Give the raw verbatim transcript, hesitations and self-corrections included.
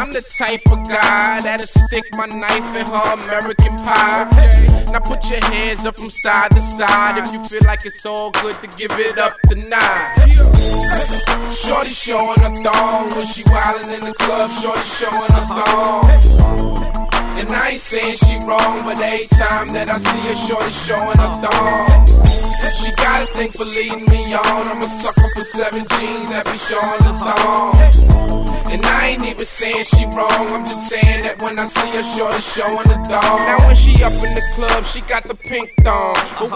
I'm the type of guy that'll stick my knife in her American pie. Now put your hands up from side to side if you feel like it's all good to give it up tonight. Shorty showing her thong when she wildin' in the club. Shorty showing her thong. And I ain't saying she wrong, but every time that I see her, shorty showing her thong. She got a thing for leading me on. I'm a sucker for seven jeans that be showing the thong. And I ain't even saying she wrong, I'm just saying that when I see her, shorty showing the thong. Now when she up in the club, she got the pink thong.